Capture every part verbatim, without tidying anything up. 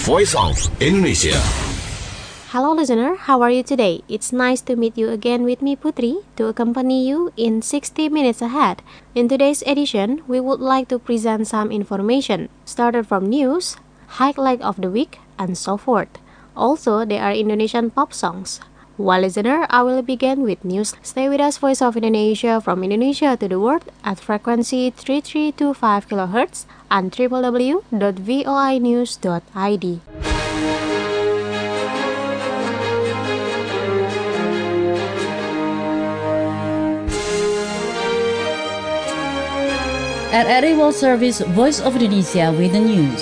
Voice of Indonesia. Hello listener, how are you today? It's nice to meet you again with me Putri to accompany you in sixty minutes ahead. In today's edition, we would like to present some information, started from news, highlight of the week, and so forth. Also, there are Indonesian pop songs. Well listener, I will begin with news. Stay with us Voice of Indonesia from Indonesia to the world at frequency three three two five kilohertz and w w w dot voi news dot i d. R R I World Service Voice of Indonesia with the news.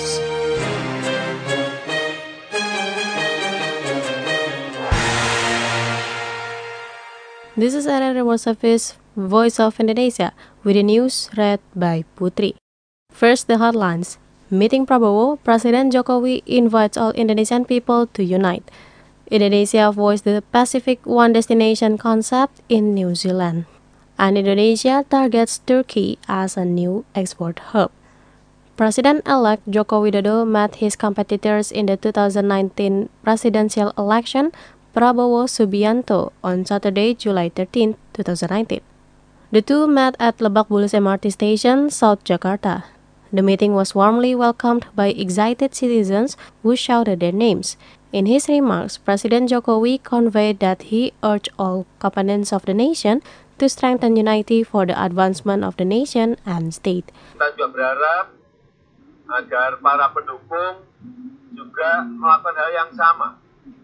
This is R R I World Service Voice of Indonesia with the news read by Putri. First, the headlines. Meeting Prabowo, Presiden Jokowi invites all Indonesian people to unite. Indonesia voiced the Pacific One Destination concept in New Zealand. And Indonesia targets Turkey as a new export hub. President-elect Joko Widodo met his competitors in the two thousand nineteen presidential election, Prabowo Subianto, on Saturday, July thirteenth, twenty nineteen. The two met at Lebak Bulus M R T Station, South Jakarta. The meeting was warmly welcomed by excited citizens who shouted their names. In his remarks, President Jokowi conveyed that he urged all components of the nation to strengthen unity for the advancement of the nation and state. Kita juga berharap agar para pendukung juga melakukan hal yang sama.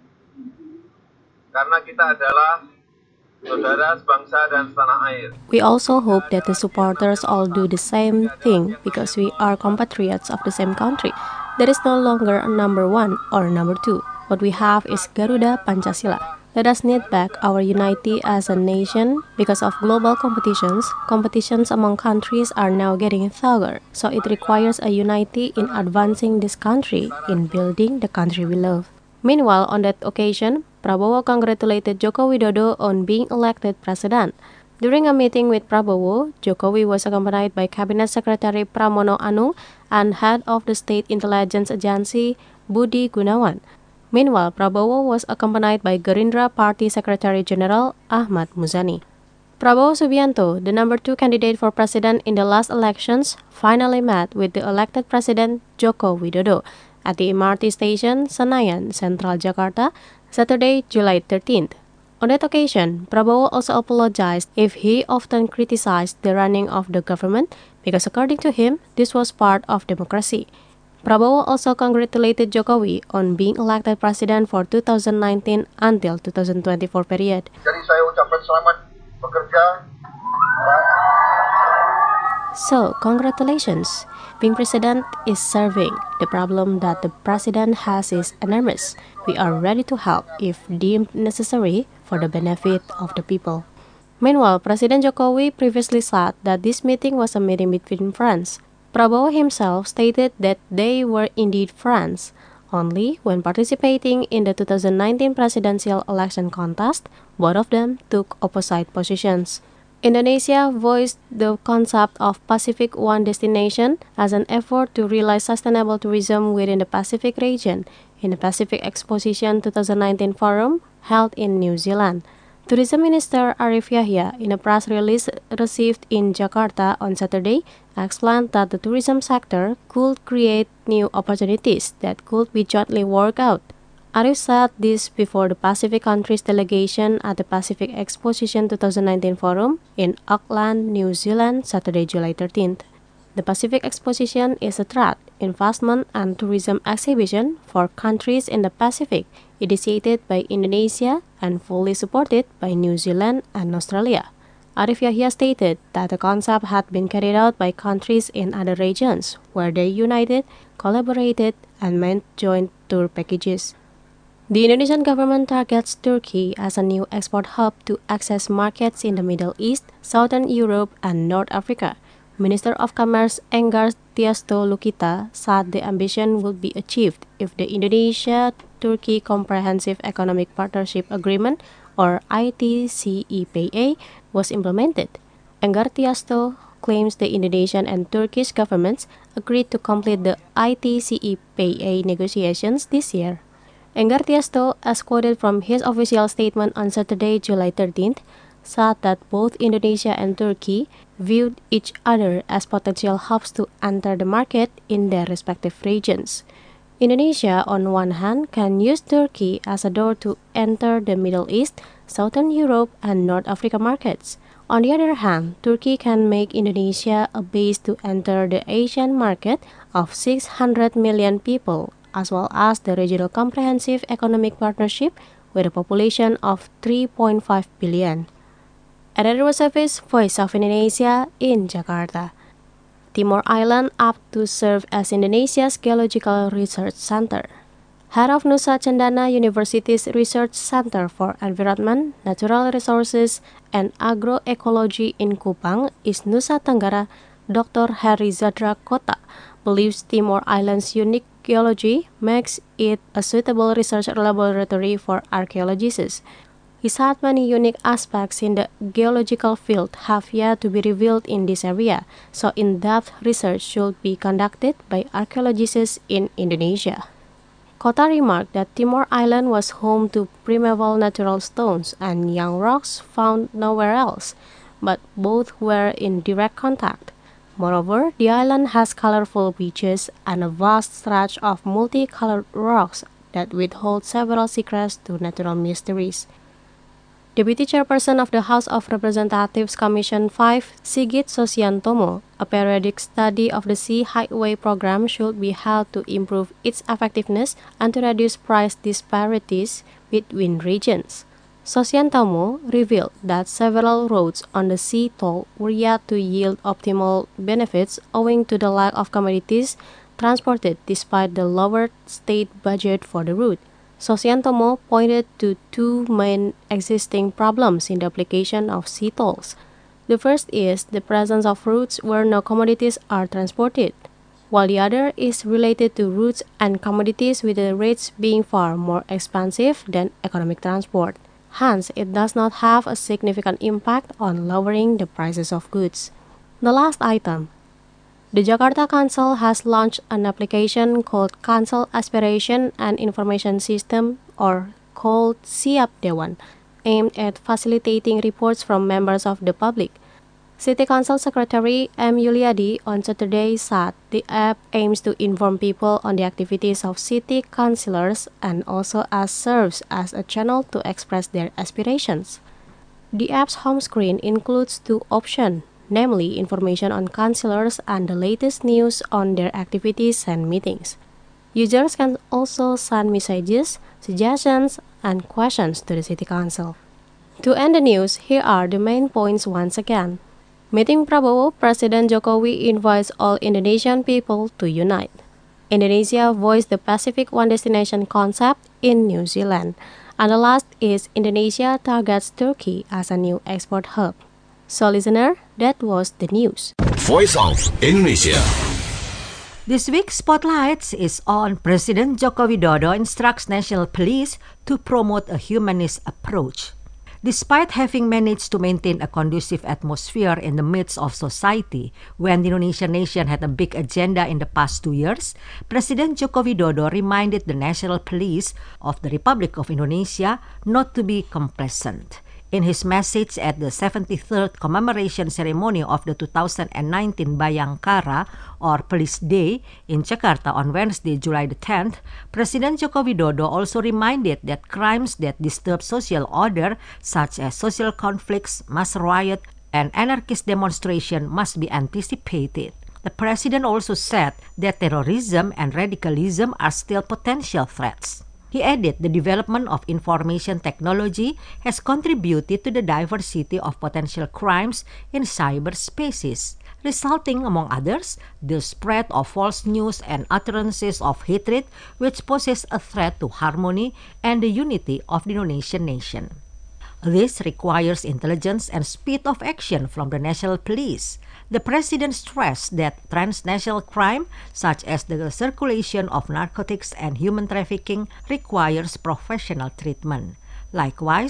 Karena kita adalah saudara sebangsa dan setanah air. We also hope that the supporters all do the same thing because we are compatriots of the same country. There is no longer a number one or number two. What we have is Garuda Pancasila. Let us knit back our unity as a nation. Because of global competitions, competitions among countries are now getting tougher. So it requires a unity in advancing this country, in building the country we love. Meanwhile, on that occasion, Prabowo congratulated Joko Widodo on being elected president. During a meeting with Prabowo, Jokowi was accompanied by Cabinet Secretary Pramono Anung and Head of the State Intelligence Agency, Budi Gunawan. Meanwhile, Prabowo was accompanied by Gerindra Party Secretary General Ahmad Muzani. Prabowo Subianto, the number two candidate for president in the last elections, finally met with the elected president Joko Widodo at the M R T station Senayan, Central Jakarta, Saturday, July thirteenth. On that occasion, Prabowo also apologized if he often criticized the running of the government because according to him, this was part of democracy. Prabowo also congratulated Jokowi on being elected president for two thousand nineteen until two thousand twenty-four period. Jadi saya ucapkan selamat bekerja. So, congratulations. Being president is serving. The problem that the president has is enormous. We are ready to help if deemed necessary for the benefit of the people. Meanwhile, President Jokowi previously said that this meeting was a meeting between friends. Prabowo himself stated that they were indeed friends. Only when participating in the two thousand nineteen presidential election contest, both of them took opposite positions. Indonesia voiced the concept of Pacific One Destination as an effort to realize sustainable tourism within the Pacific region in the Pacific Exposition twenty nineteen Forum held in New Zealand. Tourism Minister Arif Yahya, in a press release received in Jakarta on Saturday, explained that the tourism sector could create new opportunities that could be jointly worked out. Arif said this before the Pacific countries delegation at the Pacific Exposition twenty nineteen Forum in Auckland, New Zealand, Saturday, July thirteenth. The Pacific Exposition is a trade, investment, and tourism exhibition for countries in the Pacific, initiated by Indonesia and fully supported by New Zealand and Australia. Arif Yahya stated that the concept had been carried out by countries in other regions, where they united, collaborated, and made joint tour packages. The Indonesian government targets Turkey as a new export hub to access markets in the Middle East, Southern Europe, and North Africa. Minister of Commerce Enggar Tiasto Lukita said the ambition would be achieved if the Indonesia-Turkey Comprehensive Economic Partnership Agreement, or I T C E P A, was implemented. Enggar Tiasto claims the Indonesian and Turkish governments agreed to complete the I T C E P A negotiations this year. Enggar Tiasto, as quoted from his official statement on Saturday, July thirteenth, said that both Indonesia and Turkey viewed each other as potential hubs to enter the market in their respective regions. Indonesia, on one hand, can use Turkey as a door to enter the Middle East, Southern Europe, and North Africa markets. On the other hand, Turkey can make Indonesia a base to enter the Asian market of six hundred million people, as well as the Regional Comprehensive Economic Partnership with a population of three point five billion. Editorial Service, Voice of Indonesia in Jakarta. Timor Island up to serve as Indonesia's Geological Research Center. Head of Nusa Cendana University's Research Center for Environment, Natural Resources, and Agroecology in Kupang, East Nusa Tenggara, Doctor Heri Zadra Kota, believes Timor Island's unique geology makes it a suitable research laboratory for archaeologists. He said many unique aspects in the geological field have yet to be revealed in this area, so in-depth research should be conducted by archaeologists in Indonesia. Kota remarked that Timor Island was home to primeval natural stones and young rocks found nowhere else, but both were in direct contact. Moreover, the island has colorful beaches and a vast stretch of multicolored rocks that withhold several secrets to natural mysteries. Deputy Chairperson of the House of Representatives Commission five, Sigit Sosiantomo, a periodic study of the Sea Highway program should be held to improve its effectiveness and to reduce price disparities between regions. Sosiantomo revealed that several roads on the sea toll were yet to yield optimal benefits owing to the lack of commodities transported despite the lowered state budget for the route. Sosiantomo pointed to two main existing problems in the application of sea tolls. The first is the presence of routes where no commodities are transported, while the other is related to routes and commodities with the rates being far more expensive than economic transport. Hence, it does not have a significant impact on lowering the prices of goods. The last item. The Jakarta Council has launched an application called Council Aspiration and Information System, or called Siap Dewan, aimed at facilitating reports from members of the public. City Council Secretary M. Yuliadi on Saturday said the app aims to inform people on the activities of city councillors and also as serves as a channel to express their aspirations. The app's home screen includes two options, namely information on councillors and the latest news on their activities and meetings. Users can also send messages, suggestions, and questions to the City Council. To end the news, here are the main points once again. Meeting Prabowo, President Jokowi invites all Indonesian people to unite. Indonesia voiced the Pacific One Destination concept in New Zealand. And the last is Indonesia targets Turkey as a new export hub. So listener, that was the news. Voice of Indonesia. This week's Spotlights is on President Joko Widodo instructs National Police to promote a humanist approach. Despite having managed to maintain a conducive atmosphere in the midst of society when the Indonesian nation had a big agenda in the past two years, President Joko Widodo reminded the National Police of the Republic of Indonesia not to be complacent. In his message at the seventy-third commemoration ceremony of the two thousand nineteen Bayangkara, or Police Day, in Jakarta on Wednesday, July the tenth, President Joko Widodo also reminded that crimes that disturb social order, such as social conflicts, mass riot, and anarchist demonstration, must be anticipated. The president also said that terrorism and radicalism are still potential threats. He added the development of information technology has contributed to the diversity of potential crimes in cyberspaces, resulting, among others, the spread of false news and utterances of hatred which poses a threat to harmony and the unity of the Indonesian nation. This requires intelligence and speed of action from the National Police. The President stressed that transnational crime, such as the circulation of narcotics and human trafficking, requires professional treatment. Likewise,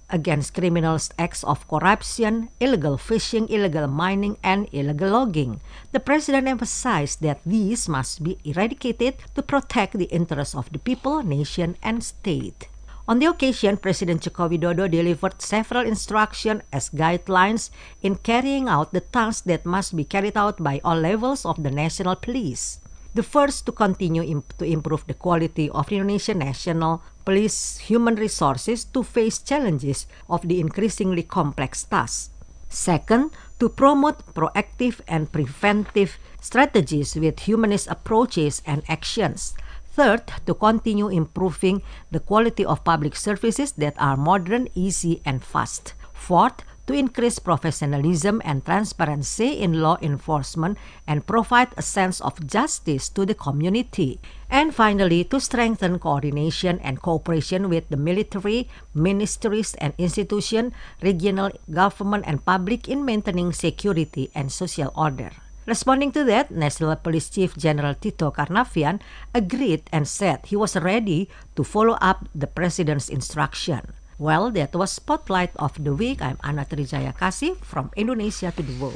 against criminal acts of corruption, illegal fishing, illegal mining, and illegal logging. The president emphasized that these must be eradicated to protect the interests of the people, nation, and state. On the occasion, President Joko Widodo delivered several instructions as guidelines in carrying out the tasks that must be carried out by all levels of the national police. The first, to continue imp- to improve the quality of the Indonesian National Police human resources to face challenges of the increasingly complex tasks. Second, to promote proactive and preventive strategies with humanist approaches and actions. Third, to continue improving the quality of public services that are modern, easy, and fast. Fourth, to increase professionalism and transparency in law enforcement and provide a sense of justice to the community. And finally, to strengthen coordination and cooperation with the military, ministries and institutions, regional government and public in maintaining security and social order. Responding to that, National Police Chief General Tito Karnavian agreed and said he was ready to follow up the President's instruction. Well, that was Spotlight of the Week. I'm Ana Trijaya Kasih from Indonesia to the World.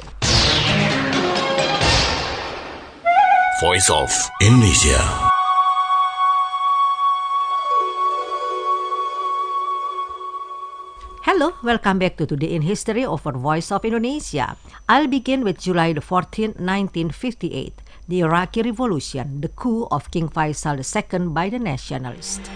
Voice of Indonesia. Hello, welcome back to Today in History of our Voice of Indonesia. I'll begin with July the fourteenth, nineteen fifty-eight, the Iraqi Revolution, the coup of King Faisal the Second by the nationalists.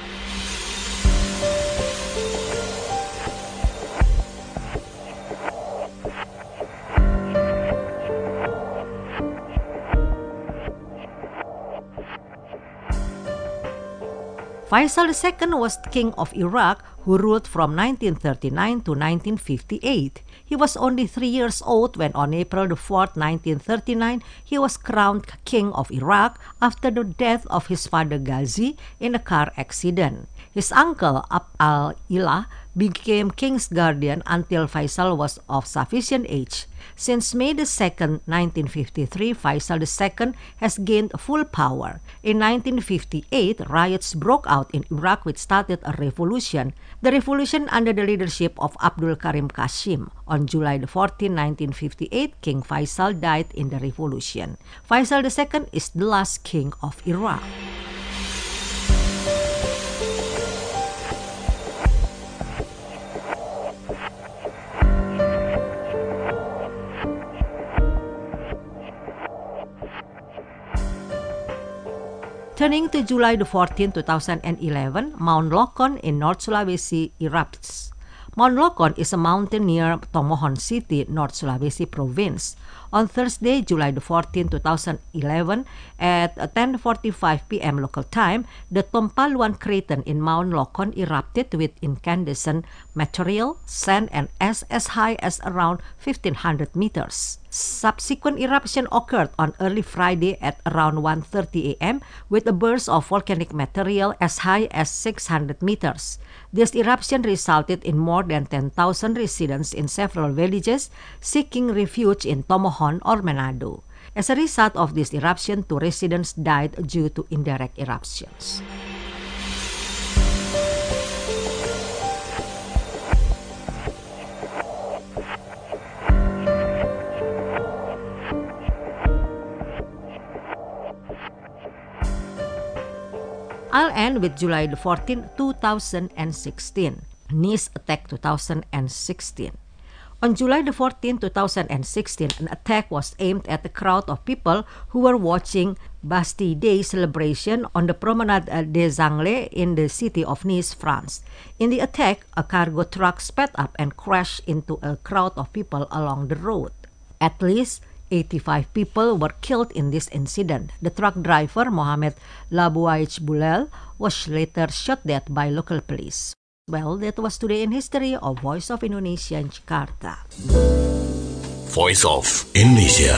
Faisal the Second was king of Iraq who ruled from nineteen thirty-nine to nineteen fifty-eight. He was only three years old when on April the fourth, nineteen thirty-nine, he was crowned king of Iraq after the death of his father Ghazi in a car accident. His uncle Abd al-Ilah became king's guardian until Faisal was of sufficient age. Since May the second, nineteen fifty-three, Faisal the Second has gained full power. In nineteen fifty-eight, riots broke out in Iraq which started a revolution, the revolution under the leadership of Abdul Karim Qasim. On July the fourteenth, nineteen fifty-eight, King Faisal died in the revolution. Faisal the Second is the last king of Iraq. Turning to July the fourteenth, two thousand eleven, Mount Lokon in North Sulawesi erupts. Mount Lokon is a mountain near Tomohon City, North Sulawesi Province. On Thursday, July the fourteenth, two thousand eleven, at ten forty-five p.m. local time, the Tompaluan crater in Mount Lokon erupted with incandescent material, sand, and ash as high as around fifteen hundred meters. Subsequent eruption occurred on early Friday at around one thirty a.m. with a burst of volcanic material as high as six hundred meters. This eruption resulted in more than ten thousand residents in several villages seeking refuge in Tomohon or Manado. As a result of this eruption, two residents died due to indirect eruptions. I'll end with July the fourteenth, two thousand sixteen. Nice attack two thousand sixteen. On July the fourteenth, two thousand sixteen, an attack was aimed at a crowd of people who were watching Bastille Day celebration on the Promenade des Anglais in the city of Nice, France. In the attack, a cargo truck sped up and crashed into a crowd of people along the road. At least eighty-five people were killed in this incident. The truck driver, Mohamed Labouaich Boulel, was later shot dead by local police. Well, that was Today in History of Voice of Indonesia in Jakarta. Voice of Indonesia.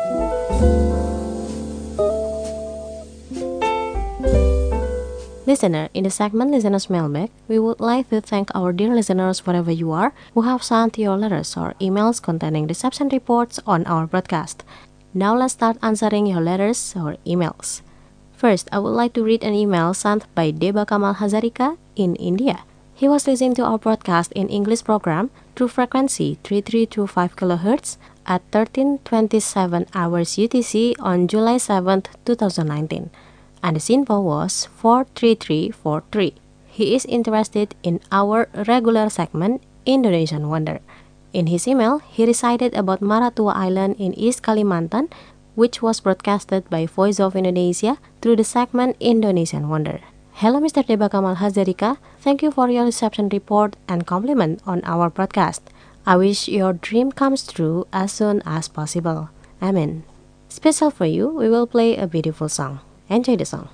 Listener, in the segment Listeners Mailbag, we would like to thank our dear listeners wherever you are who have sent your letters or emails containing deception reports on our broadcast. Now let's start answering your letters or emails. First, I would like to read an email sent by Deba Kamal Hazarika in India. He was listening to our broadcast in English program through frequency three three two five kilohertz at thirteen twenty-seven hours U T C on July seventh, twenty nineteen. And the info was four three three four three. He is interested in our regular segment Indonesian Wonder. In his email, he recited about Maratua Island in East Kalimantan, which was broadcasted by Voice of Indonesia through the segment Indonesian Wonder. Hello, Mister Deba Kamal Hazarika. Thank you for your reception report and compliment on our broadcast. I wish your dream comes true as soon as possible. Amen. Special for you, we will play a beautiful song. Enjoy the song.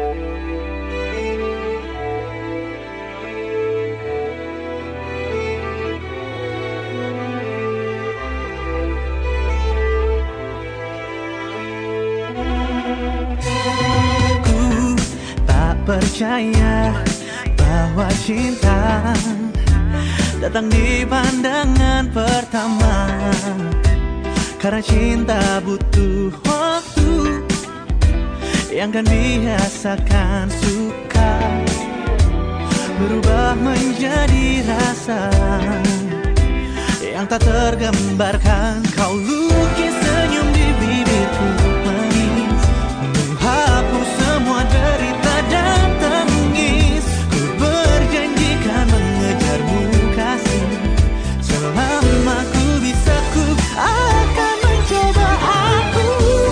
Percaya bahwa cinta datang di pandangan pertama, karena cinta butuh waktu yang kan biasakan suka berubah menjadi rasa yang tak tergambarkan. Kau lukis senyum di bibirku manis, menghapus semua derita dan tangis. Ku berjanjikan mengejarmu kasih, selama ku bisa ku akan mencoba. Aku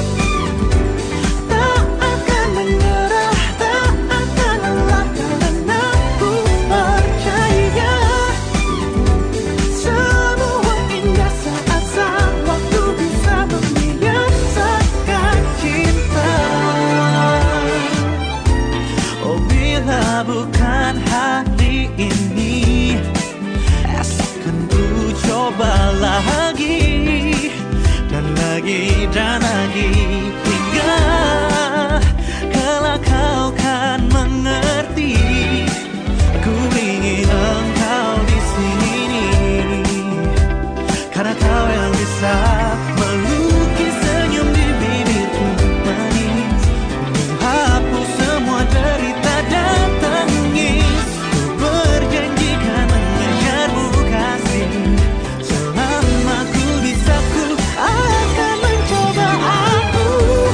tak akan menyerah, tak akan lelah, karena ku percaya semua indah saat sang waktu bisa membiasakan cinta. Oh, bila bukan hari ini, esok kan ku coba lagi dan lagi dan lagi, hingga kelak kau kan mengerti. Ku ingin engkau di sini, karena kau yang bisa melukis senyum di bibirku manis, menghapus semua derita dan tangis. Ku berjanjikan mengejarmu kasih, selama ku bisa ku akan mencoba. Aku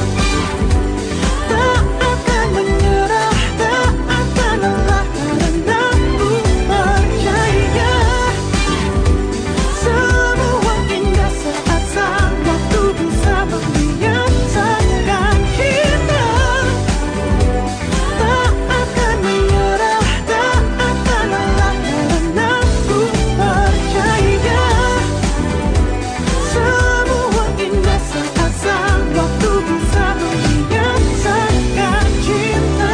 tak akan menyerah, tak akan lelah, karena ku percaya semua indah saat sang waktu bisa membiasakan cinta. Tak akan menyerah, tak akan lelah, karena ku percaya semua indah saat sang waktu bisa membiasakan cinta.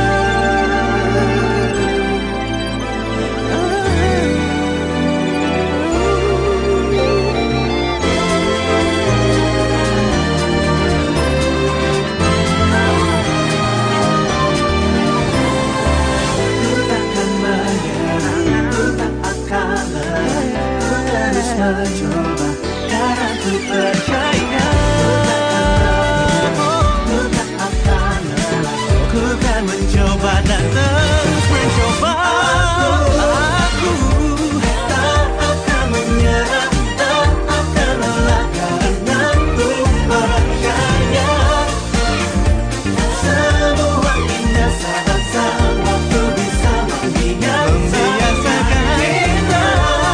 Ku takkan menyerah, ku tak akan lelah, ku terus mencoba, karena ku percaya. Ku tak akan lelah, ku kan mencoba dan terus mencoba. Aku tak akan menyerah, tak akan lelah, karena ku percaya semua indah saat sang waktu bisa membiasakan cinta.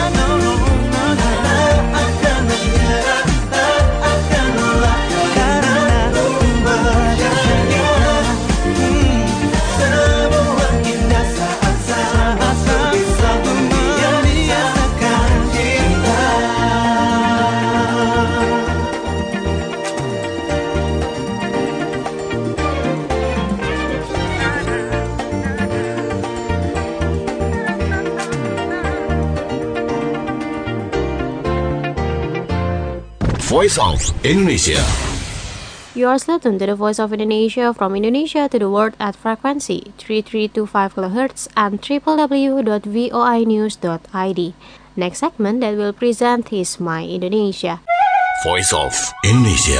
Tak akan menyerah, tak akan lelah, karena ku percaya semua indah saat sang waktu bisa membiasakan cinta. Voice of Indonesia. You are listening to the Voice of Indonesia from Indonesia to the world at frequency three three two five kilohertz and w w w dot voi news dot i d. Next segment that will present is My Indonesia. Voice of Indonesia.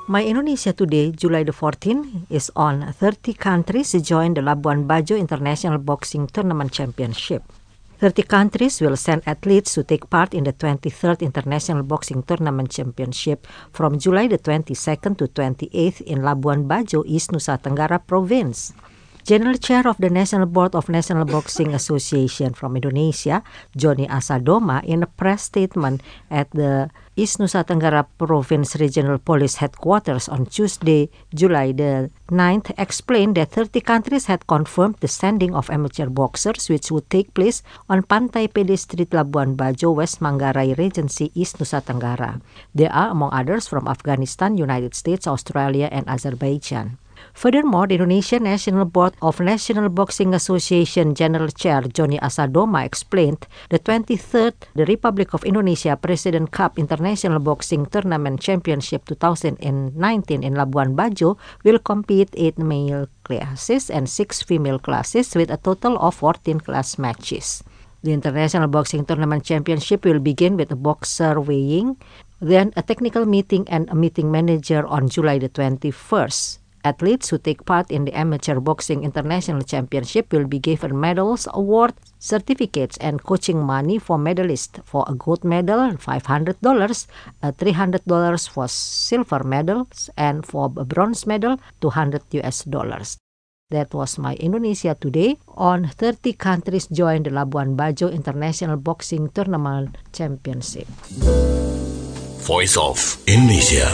My Indonesia Today, July the fourteenth, is on thirty countries join the Labuan Bajo International Boxing Tournament Championship. thirty countries will send athletes to take part in the twenty-third International Boxing Tournament Championship from July the twenty-second to twenty-eighth in Labuan Bajo, East Nusa Tenggara Province. General Chair of the National Board of National Boxing Association from Indonesia, Joni Asadoma, in a press statement at the East Nusa Tenggara Province Regional Police Headquarters on Tuesday, July the ninth, explained that thirty countries had confirmed the sending of amateur boxers, which would take place on Pantai Pede Street, Labuan Bajo, West Manggarai Regency, East Nusa Tenggara. They are, among others, from Afghanistan, United States, Australia, and Azerbaijan. Furthermore, the Indonesian National Board of National Boxing Association General Chair Joni Asadoma explained the twenty-third the Republic of Indonesia President Cup International Boxing Tournament Championship twenty nineteen in Labuan Bajo will compete eight male classes and six female classes with a total of fourteen class matches. The International Boxing Tournament Championship will begin with a boxer weighing, then a technical meeting and a meeting manager on July the twenty-first. Athletes who take part in the Amateur Boxing International Championship will be given medals, awards, certificates, and coaching money for medalists. For a gold medal, five hundred dollars, a three hundred dollars for silver medals, and for a bronze medal, two hundred U S dollars. That was My Indonesia Today. On thirty countries join the Labuan Bajo International Boxing Tournament Championship. Voice of Indonesia.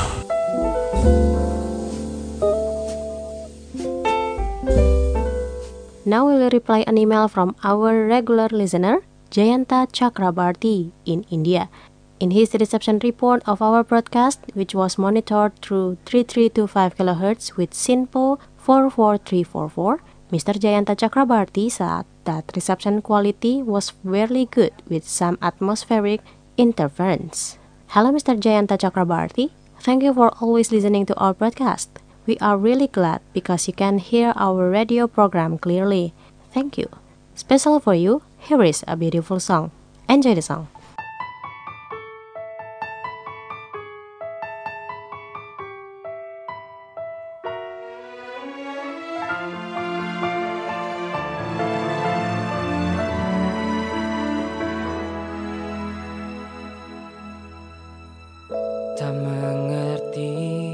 Now we'll reply an email from our regular listener, Jayanta Chakrabarti in India. In his reception report of our broadcast, which was monitored through thirty-three point two five kilohertz with SINPO four four three four four, Mister Jayanta Chakrabarti said that reception quality was fairly good with some atmospheric interference. Hello Mister Jayanta Chakrabarti, thank you for always listening to our broadcast. We are really glad because you can hear our radio program clearly. Thank you. Special for you, here is a beautiful song. Enjoy the song. Tak mengerti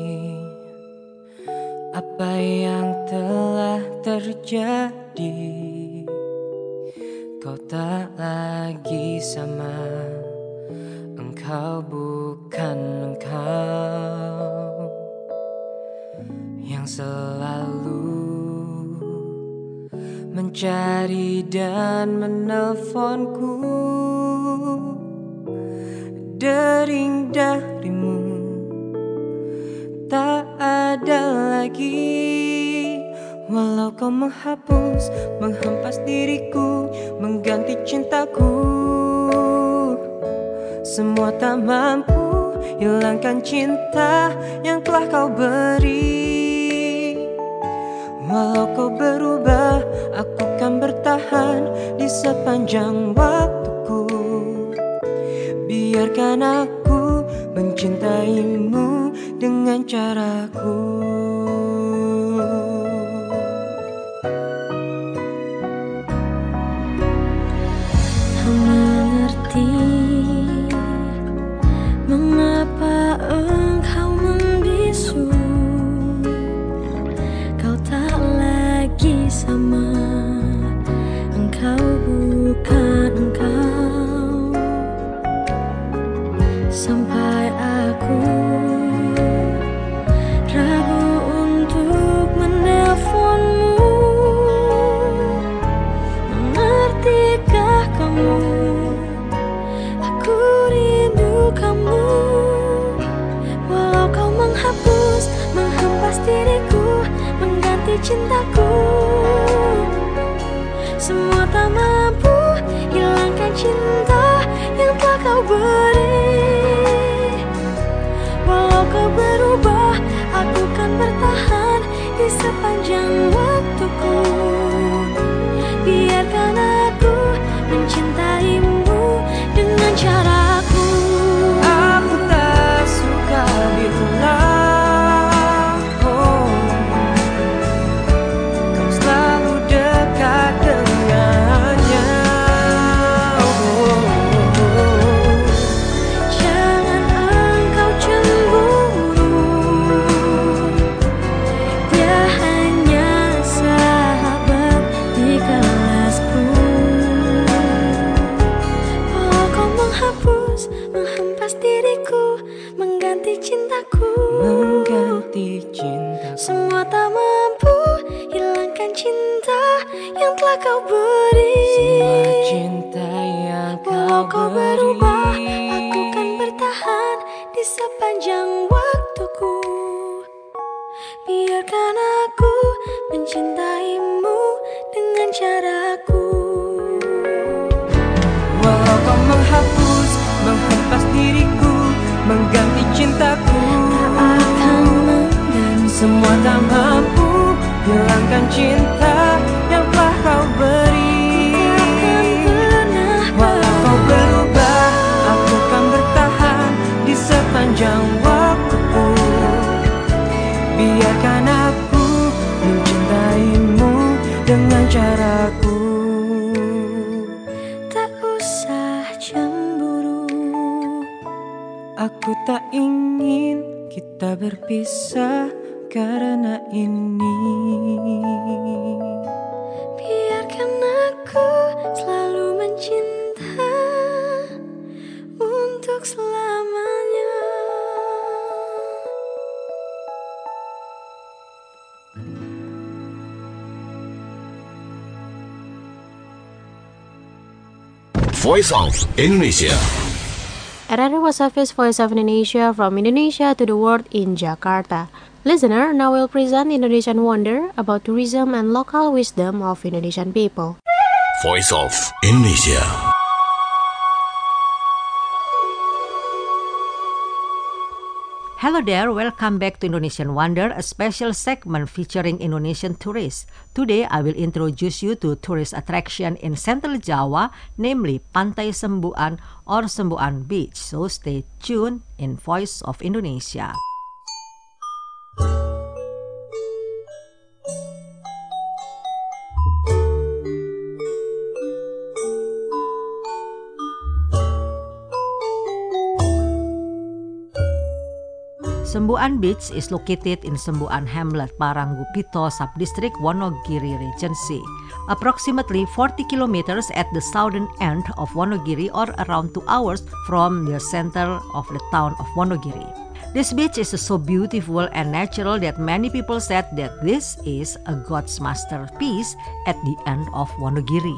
apa yang telah terjadi. Kau tak lagi sama, engkau bukan engkau yang selalu mencari dan menelponku. Dering darimu tak ada lagi, walau kau menghapus, menghempas diriku, mengganti cintaku. Semua tak mampu hilangkan cinta yang telah kau beri. Walau kau berubah, aku kan bertahan di sepanjang waktuku. Biarkan aku mencintaimu dengan caraku. Tak mengerti mengapa engkau membisu. Kau tak lagi sama, engkau bukan engkau. Sampai aku ragu untuk menelponmu. Mengertikah kamu? Aku rindu kamu. Walau kau menghapus, menghempas diriku, mengganti cintaku. Semua tak mampu hilangkan cinta yang telah kau beri. Walau kau berubah, aku kan bertahan di sepanjang waktuku. Biarkan aku mencintaimu dengan caraku. Aku tak suka bila kau beri. Semua cinta yang Walau kau kau berubah, beri. aku kan bertahan di sepanjang waktuku. Biarkan aku mencintaimu dengan caraku. Walau kau menghapus, menghempas diriku, mengganti cintaku, Tak akan mengganti. semua tak mampu hilangkan cinta yang telah kau beri. Takkan pernah Walau kau berubah, aku kan bertahan di sepanjang waktuku. Biarkan aku mencintaimu dengan caraku. tak usah cemburu. Aku tak ingin kita berpisah karena ini. Biarkan aku selalu mencinta untuk selamanya. Voice of Indonesia. And that was Hafiz, Voice of Indonesia, from Indonesia to the world in Jakarta. Listener, now we'll present Indonesian Wonder about tourism and local wisdom of Indonesian people. Voice of Indonesia. Hello there, welcome back to Indonesian Wonder, a special segment featuring Indonesian tourists. Today, I will introduce you to tourist attraction in Central Java, namely Pantai Sembuan or Sembuan Beach. So stay tuned in Voice of Indonesia. Sembuan Beach is located in Sembuan Hamlet, Paranggupito Subdistrict, Wonogiri Regency, approximately forty kilometers at the southern end of Wonogiri, or around two hours from the center of the town of Wonogiri. This beach is so beautiful and natural that many people said that this is a God's masterpiece at the end of Wonogiri.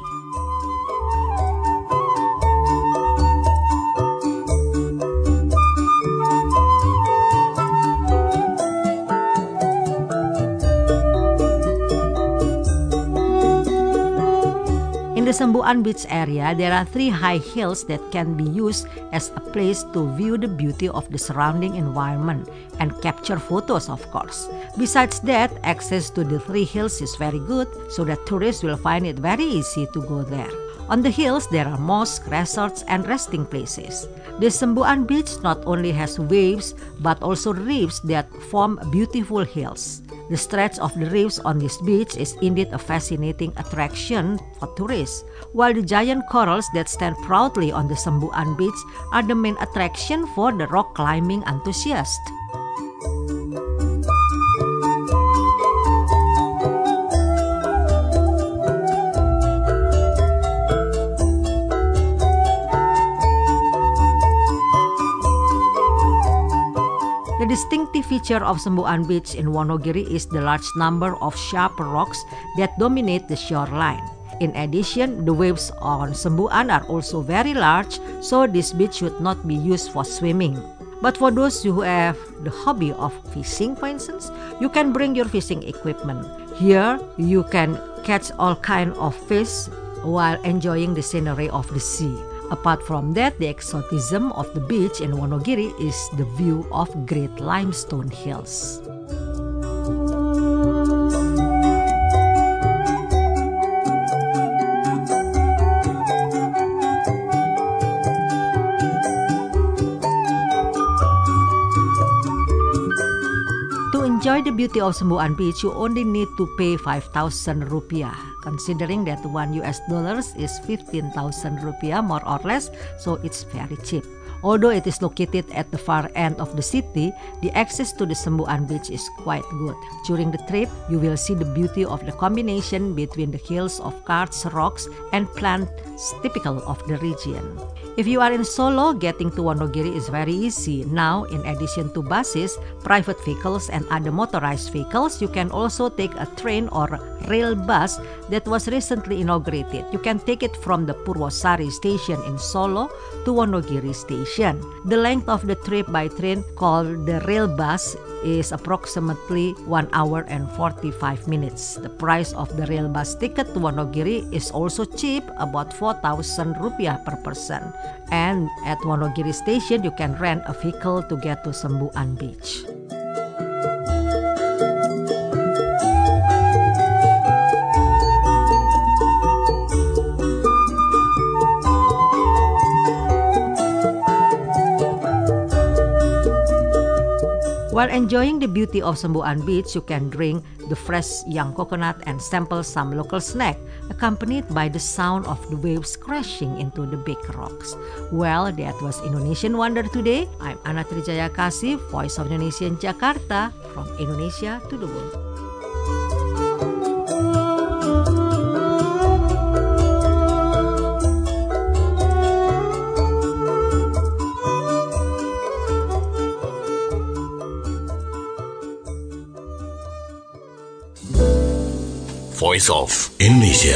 In the Sembuan Beach area, there are three high hills that can be used as a place to view the beauty of the surrounding environment and capture photos, of course. Besides that, access to the three hills is very good, so that tourists will find it very easy to go there. On the hills, there are mosques, resorts, and resting places. The Sembuan Beach not only has waves, but also reefs that form beautiful hills. The stretch of the reefs on this beach is indeed a fascinating attraction for tourists, while the giant corals that stand proudly on the Sembuan Beach are the main attraction for the rock climbing enthusiasts. The distinctive feature of Sembuan Beach in Wonogiri is the large number of sharp rocks that dominate the shoreline. In addition, the waves on Sembuan are also very large, so this beach should not be used for swimming. But for those who have the hobby of fishing, for instance, you can bring your fishing equipment. Here, you can catch all kinds of fish while enjoying the scenery of the sea. Apart from that, the exotism of the beach in Wonogiri is the view of great limestone hills. To enjoy the beauty of Sembuan Beach, you only need to pay five thousand rupiah. Considering that one U S dollars is fifteen thousand rupiah more or less, so it's very cheap. Although it is located at the far end of the city, the access to the Sembuan Beach is quite good. During the trip, you will see the beauty of the combination between the hills of karst rocks and plants typical of the region. If you are in Solo, getting to Wonogiri is very easy. Now, in addition to buses, private vehicles, and other motorized vehicles, you can also take a train or rail bus that was recently inaugurated. You can take it from the Purwosari station in Solo to Wonogiri station. The length of the trip by train, called the rail bus, is approximately one hour and forty-five minutes. The price of the rail bus ticket to Wonogiri is also cheap, about four thousand rupiah per person. And at Wonogiri station, you can rent a vehicle to get to Sembuan Beach. While enjoying the beauty of Sembuan Beach, you can drink the fresh young coconut and sample some local snack, accompanied by the sound of the waves crashing into the big rocks. Well, that was Indonesian Wonder today. I'm Ana Trijaya Kasih, Voice of Indonesia in Jakarta, from Indonesia to the world. Voice of Indonesia.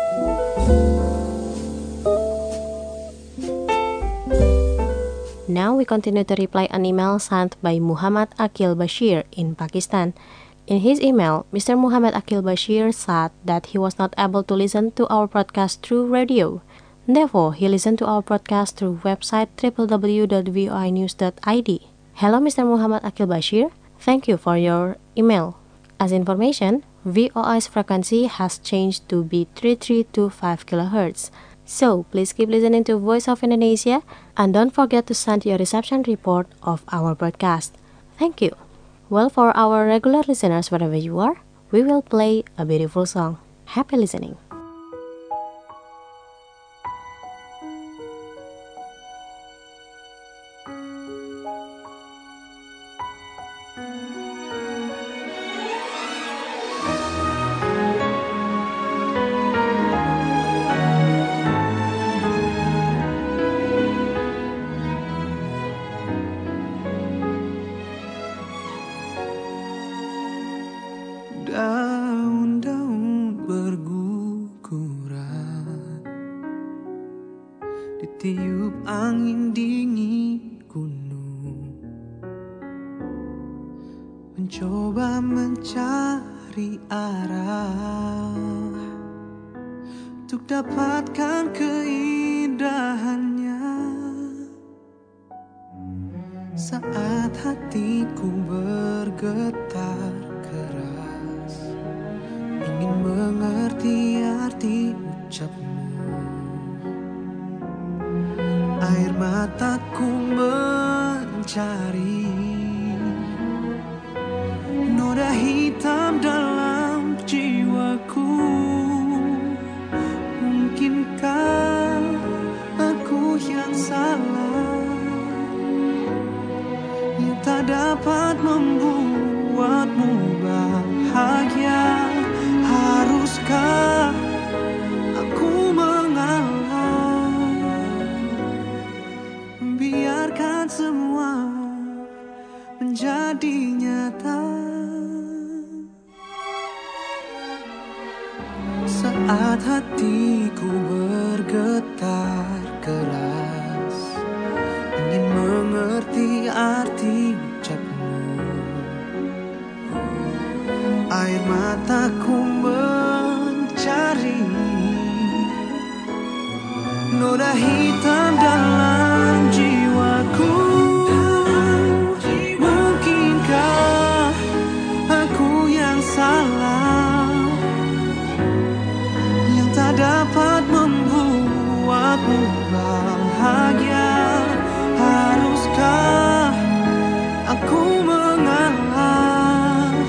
Now we continue to reply an email sent by Muhammad Akil Bashir in Pakistan. In his email, Mister Muhammad Akil Bashir said that he was not able to listen to our broadcast through radio. Therefore, he listened to our broadcast through website w w w dot voi news dot i d. Hello Mister Muhammad Akil Bashir, thank you for your email. As information, V O I's frequency has changed to be thirty-three to five kilohertz. So, please keep listening to Voice of Indonesia and don't forget to send your reception report of our broadcast. Thank you. Well, for our regular listeners wherever you are, we will play a beautiful song. Happy listening. Daun-daun berguguran, ditiup angin dingin gunung, mencoba mencari arah untuk dapatkan keindahannya. Saat hatiku bergetar keras, ingin mengerti arti ucapmu, air mataku mencari noda hitam dalam jiwaku. Mungkinkah aku yang salah, yang tak dapat membuatmu bahagia? Haruskah aku mengalah, membiarkan semua menjadi nyata? Saat hatiku bergetar keras, ingin mengerti arti ucapmu, air mataku mencari noda hitam dalam jiwaku. Mungkinkah aku yang salah, yang tak dapat membuatmu bahagia? Haruskah aku mengalah,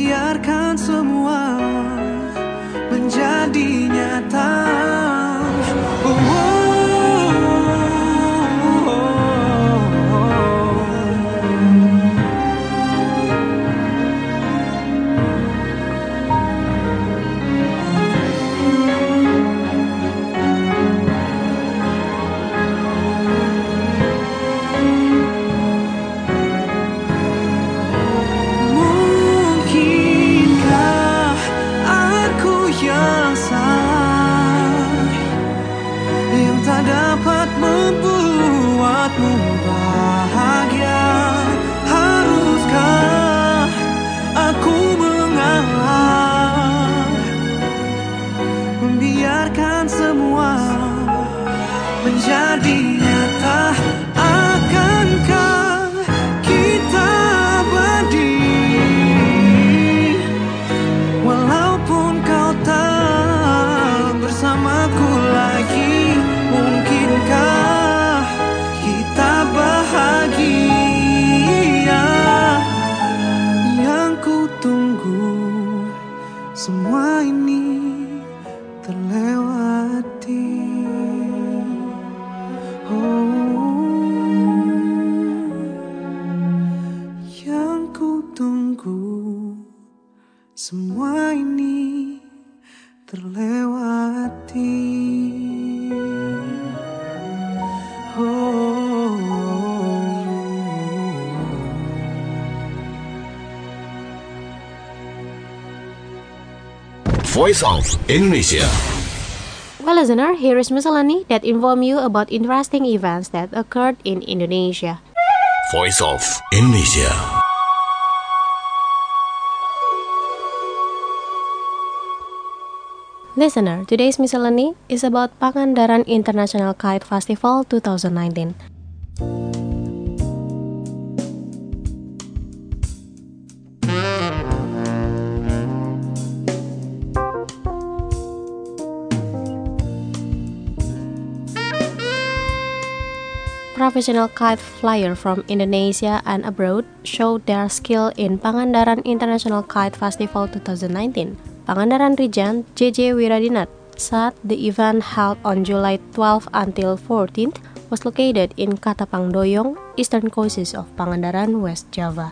membiarkan semua menjadi nyata? Voice of Indonesia. Well, listener, here is miscellany that inform you about interesting events that occurred in Indonesia. Voice of Indonesia. Listener, today's miscellany is about Pangandaran International Kite Festival twenty nineteen. Professional kite flyer from Indonesia and abroad showed their skill in Pangandaran International Kite Festival twenty nineteen. Pangandaran Region J J Wiradinat said the event held on July twelfth until fourteenth was located in Katapang Doyong, eastern coast of Pangandaran, West Java.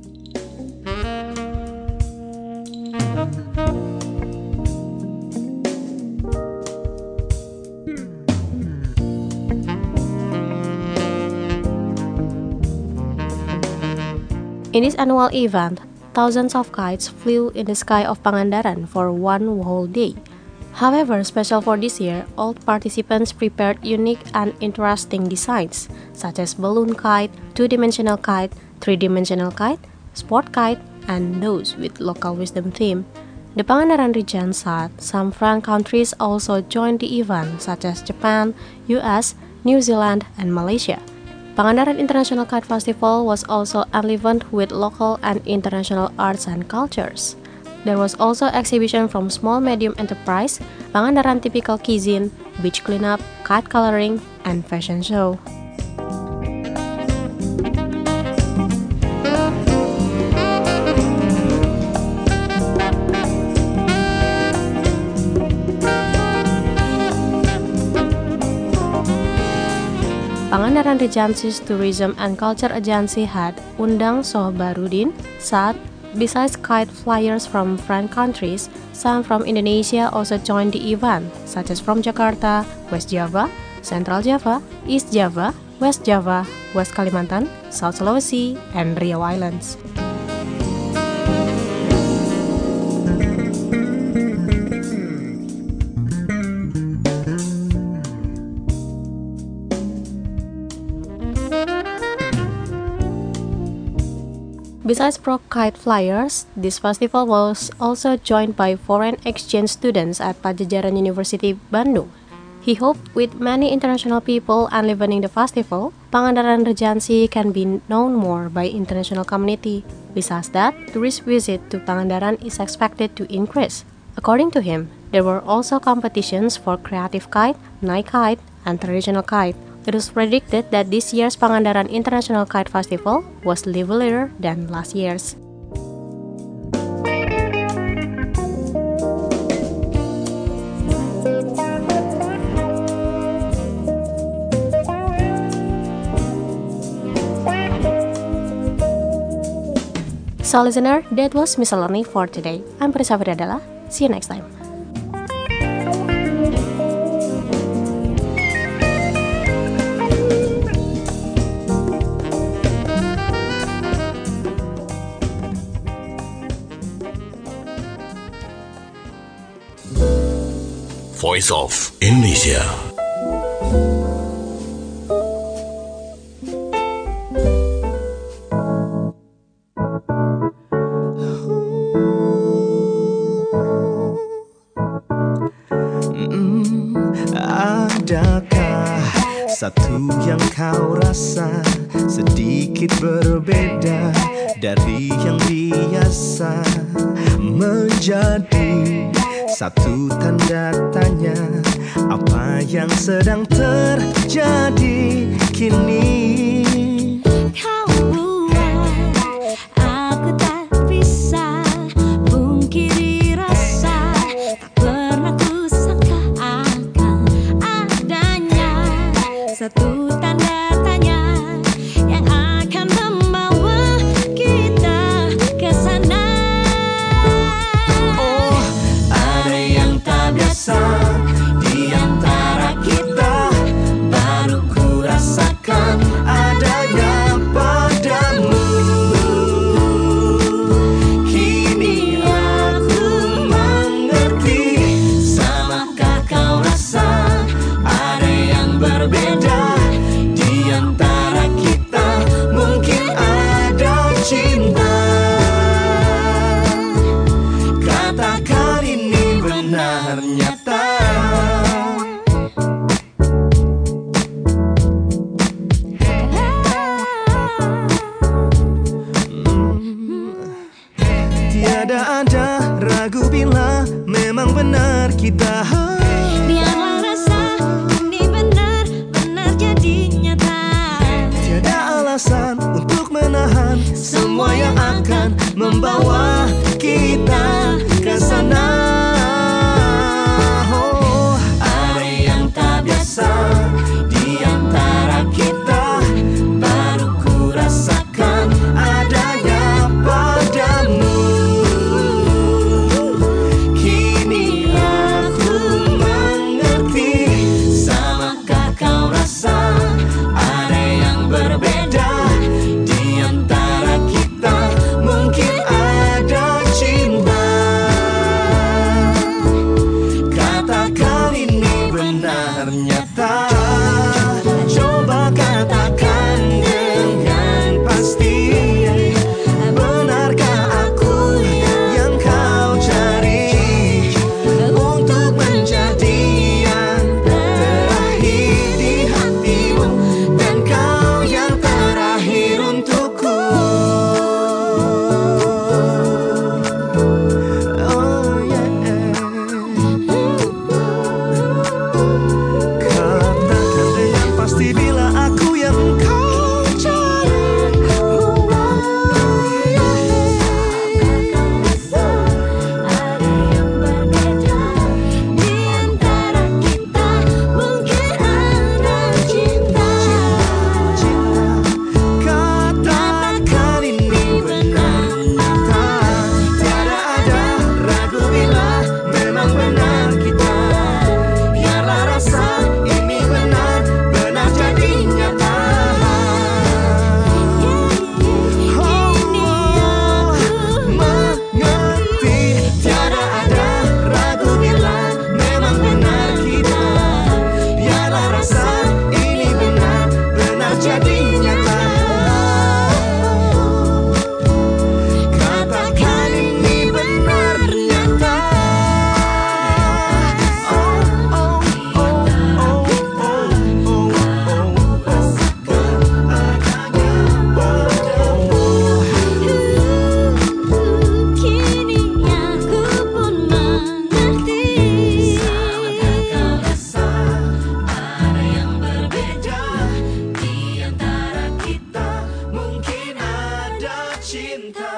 In this annual event, thousands of kites flew in the sky of Pangandaran for one whole day. However, special for this year, all participants prepared unique and interesting designs, such as balloon kite, two-dimensional kite, three-dimensional kite, sport kite, and those with local wisdom theme. The Pangandaran region said some friend countries also joined the event, such as Japan, U S, New Zealand, and Malaysia. Pangandaran International Kite Festival was also enlivened with local and international arts and cultures. There was also exhibition from small medium enterprise, Pangandaran typical cuisine, beach cleanup, kite coloring, and fashion show. Pangandaran Regency's Tourism and Culture Agency head Undang Sohbarudin said, besides kite flyers from friend countries, some from Indonesia also joined the event, such as from Jakarta, West Java, Central Java, East Java, West Java, West Kalimantan, South Sulawesi, and Riau Islands. Besides pro kite flyers, this festival was also joined by foreign exchange students at Padjadjaran University, Bandung. He hoped with many international people enlivening the festival, Pangandaran Regency can be known more by international community. Besides that, tourist visit to Pangandaran is expected to increase. According to him, there were also competitions for creative kite, night kite, and traditional kite. It is predicted that this year's Pangandaran International Kite Festival was livelier than last year's. So listener, that was miscellany for today. I'm Prisa Firadala. See you next time. Voice of Indonesia. Hmm, adakah satu yang kau rasa sedikit berbeda dari yang biasa, menjadi satu tanda tanya, apa yang sedang terjadi kini? Kau buat aku tak bisa pungkiri rasa, tak pernah ku sangka akan adanya satu tanda tanya yang akan membawa kita ke sana. Oh, ada yang tak biasa di antara kita, baru ku rasakan adanya padamu. Kini aku mengerti membawa kita ke sana. Oh, ada yang tak biasa di antara kita, baru ku rasakan adanya padamu. Kini aku mengerti, samakah kau rasa ada yang berbeda di antara kita? Mungkin ada cinta. Katakan ini benar nyata. Coba katakan dengan pasti, benarkah aku yang kau cari untuk menjadi yang terakhir di hatimu, dan kau yang terakhir untukku. Oh yeah. Katakan dengan pasti bila aku yang kau cari. Ada yang berbeda di antara kita, mungkin ada cinta. Katakan ini benar nyata, tiada ada ragu bila memang benar kita. Biarlah rasa ini benar, benar jadi nyata. Oh, mengerti, tiada ada ragu bila memang benar kita. Biarlah rasa ini benar, benar jadi nyata. Katakan ini benar nyata. Oh, oh, oh, oh, oh, oh, oh, rasakan adanya padamu. Kini aku pun mengerti, Samakah kau rasa ada yang berbeda di antara kita? Mungkin ada cinta.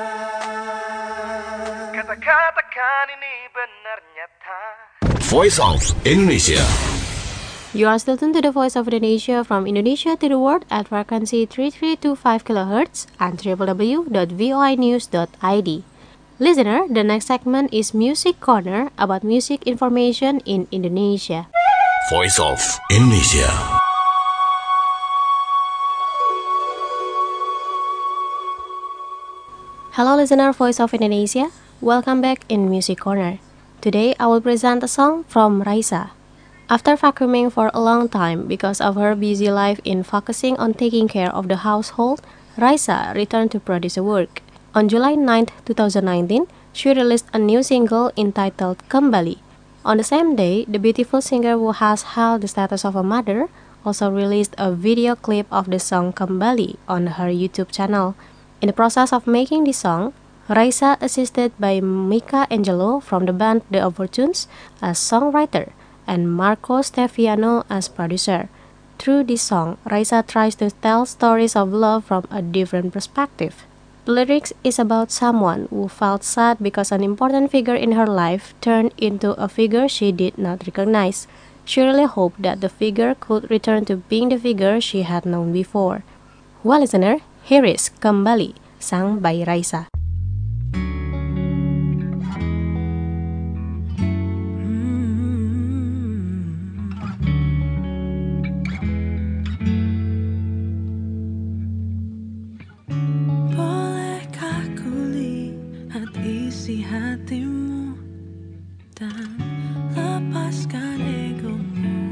Kata-katakan ini benar nyata. Voice of Indonesia. You are still tuned to the Voice of Indonesia from Indonesia to the world at frequency three three two five kilohertz and w w w dot voi news dot i d. Listener, the next segment is Music Corner about music information in Indonesia. Voice of Indonesia. Hello listener Voice of Indonesia, welcome back in Music Corner. Today I will present a song from Raisa. After vacuuming for a long time because of her busy life in focusing on taking care of the household, Raisa returned to produce work. On July ninth, twenty nineteen, she released a new single entitled Kembali. On the same day, the beautiful singer who has held the status of a mother also released a video clip of the song Kembali on her YouTube channel. In the process of making the song, Raisa assisted by Mika Angelo from the band The Opportunes as songwriter and Marco Steviano as producer. Through this song, Raisa tries to tell stories of love from a different perspective. The lyrics is about someone who felt sad because an important figure in her life turned into a figure she did not recognize. She really hoped that the figure could return to being the figure she had known before. Well, listener, here is Kembali, sung by Raisa. Bolehkah ku lihat isi hatimu dan lepaskan egomu?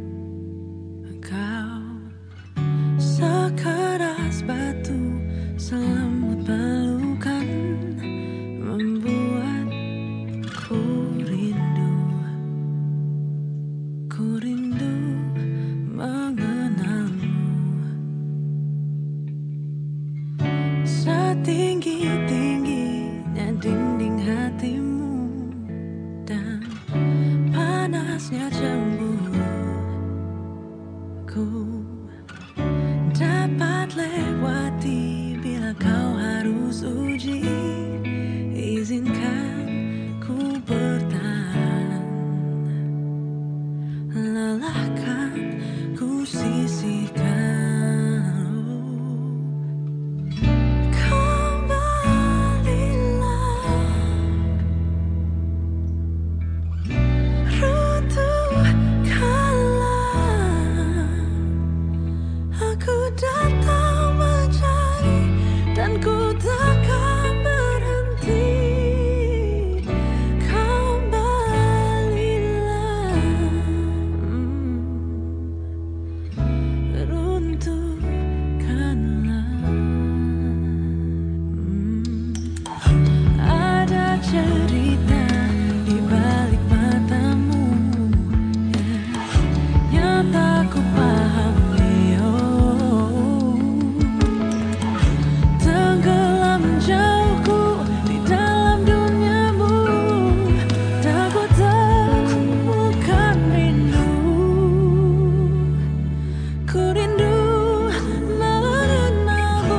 Kau sekeras batu, selembut pelukan, membuatku rindu. Ku rindu mengenalmu. Setinggi-tingginya dinding hatimu dan panasnya cemburu, ku dapat lewati bila kau harus uji Aku datang mencari dan ku takkan berhenti. Kembalilah, hmm, runtuhkanlah. hmm. Ada cerita di balik matamu, nyata ku pahami. Oh, tenggelam jauhku di dalam duniamu, tak ku temukan rindu. Ku rindu mengenalmu.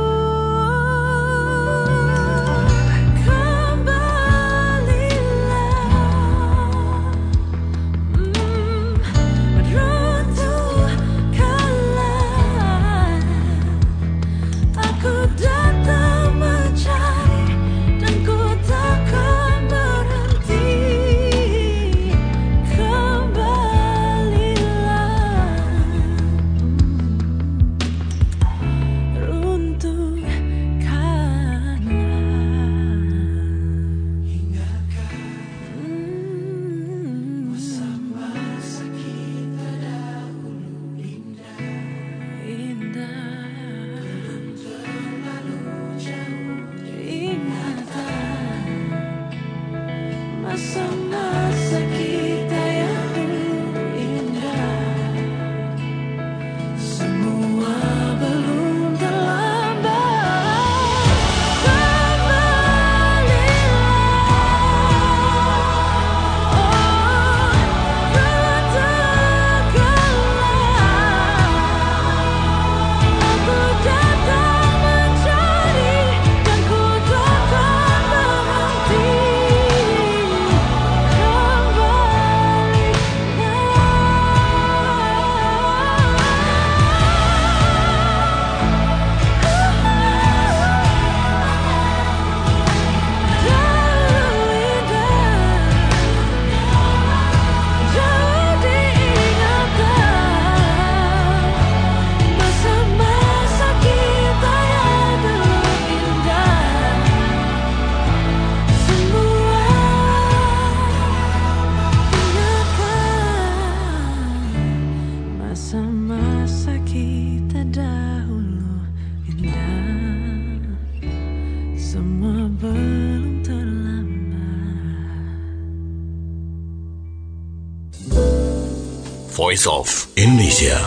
Masa-masa kita yang dulu indah, semua belum terlambat. Kembalilah, oh, katakanlah. Aku datang mencari dan ku takkan berhenti. Masa-masa kita dahulu indah, semua belum terlambat. Voice of Indonesia.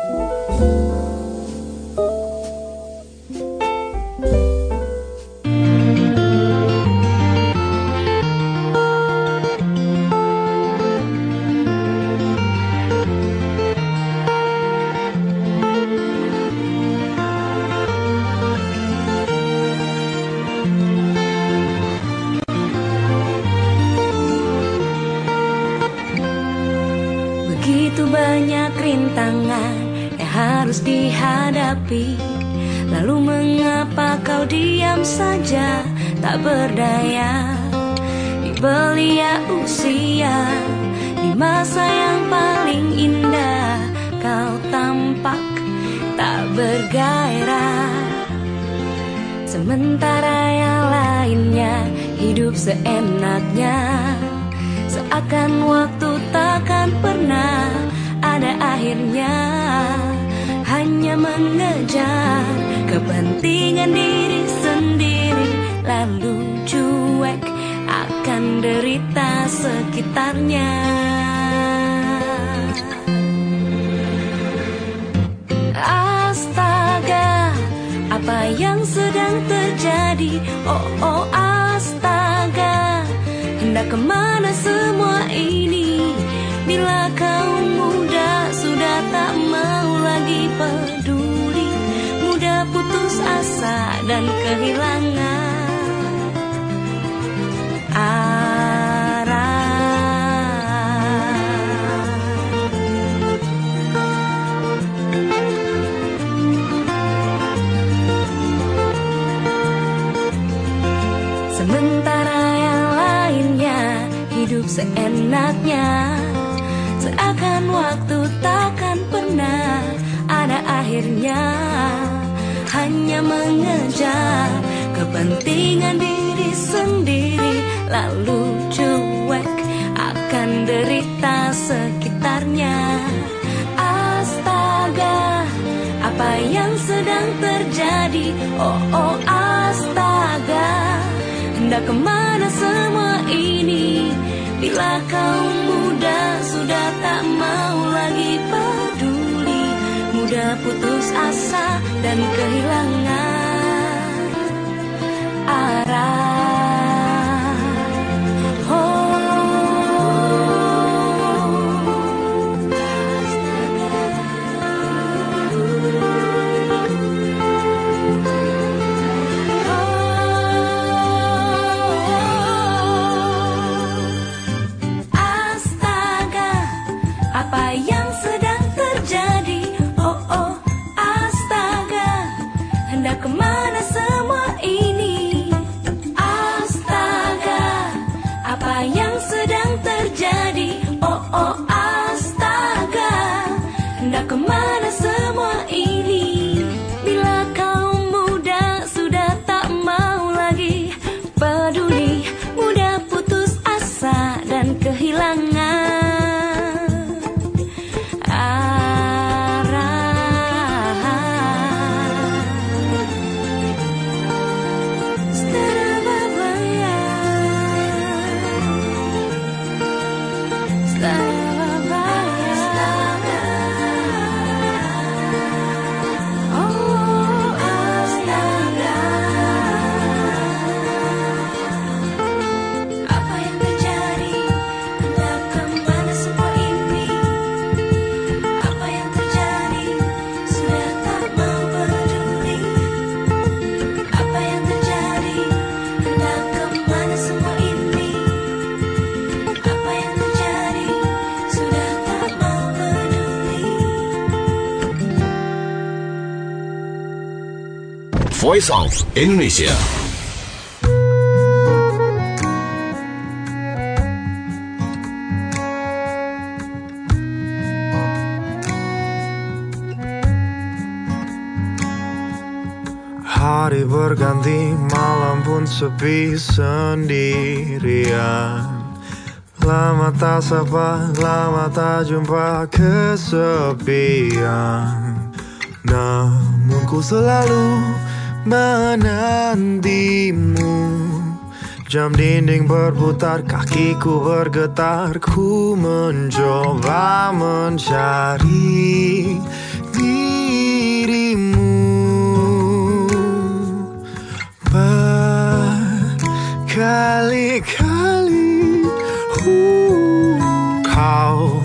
Begitu banyak rintangan yang harus dihadapi. Lalu mengapa kau diam saja, tak berdaya? Di belia usia, di masa yang paling indah, kau tampak tak bergairah. Sementara yang lainnya hidup seenaknya, seakan waktu takkan pernah ada akhirnya. Hanya mengejar kepentingan diri sendiri, lalu cuek akan derita sekitarnya. Astaga, apa yang sedang terjadi? Oh, oh, astaga, hendak kemana semua ini? Bila kaum muda sudah tak mau lagi peduli, mudah putus asa dan kehilangan arah. Sementara yang lainnya hidup seenaknya, seakan waktu takkan pernah ada akhirnya. hanya mengejar kepentingan diri sendiri, lalu cuek akan derita sekitarnya. Astaga, apa yang sedang terjadi? Oh, oh, astaga, hendak kemana semua ini? Bila kaum muda sudah tak mau lagi peduli, mudah putus asa dan kehilangan arah. Kemana semua ini? Astaga, apa yang sedang terjadi? Oh, oh, astaga, hendak kemana semua ini? Bila kaum muda sudah tak mau lagi peduli, mudah putus asa dan kehilangan Voice of Indonesia. Hari berganti, malam pun sepi sendirian. Lama tak sapa, lama tak jumpa kesepian. Namun ku selalu menantimu. Jam dinding berputar, kakiku bergetar. Ku mencoba mencari dirimu. Berkali-kali uh, kau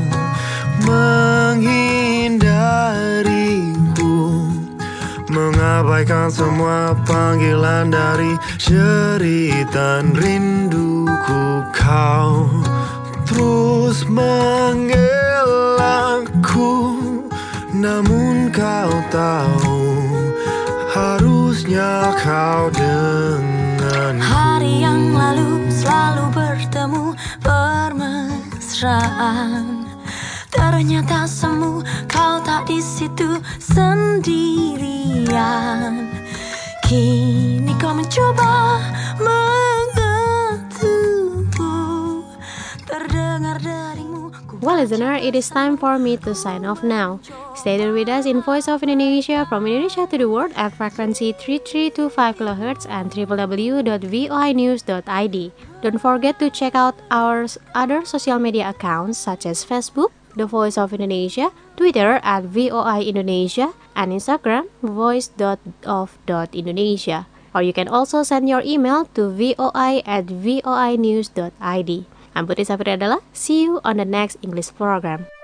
menghindariku, mengabaikan semua panggilan dari jeritan rinduku. Kau terus mengelakku, namun kau tahu harusnya kau denganku. Hari yang lalu selalu bertemu bermesraan, ternyata semu kau tak di situ sendirian. Kini kau mencoba mengetukku, terdengar darimu. Well, listener, it is time for me to sign off now. Stay there with us in Voice of Indonesia, from Indonesia to the world at frequency three three two five kilohertz and w w w dot voi news dot i d. Don't forget to check out our other social media accounts such as Facebook, The Voice of Indonesia, Twitter at V O I Indonesia, and Instagram, voice dot of dot indonesia. Or you can also send your email to voi at voi news dot i d. I'm Putri Safri Adela. See you on the next English program.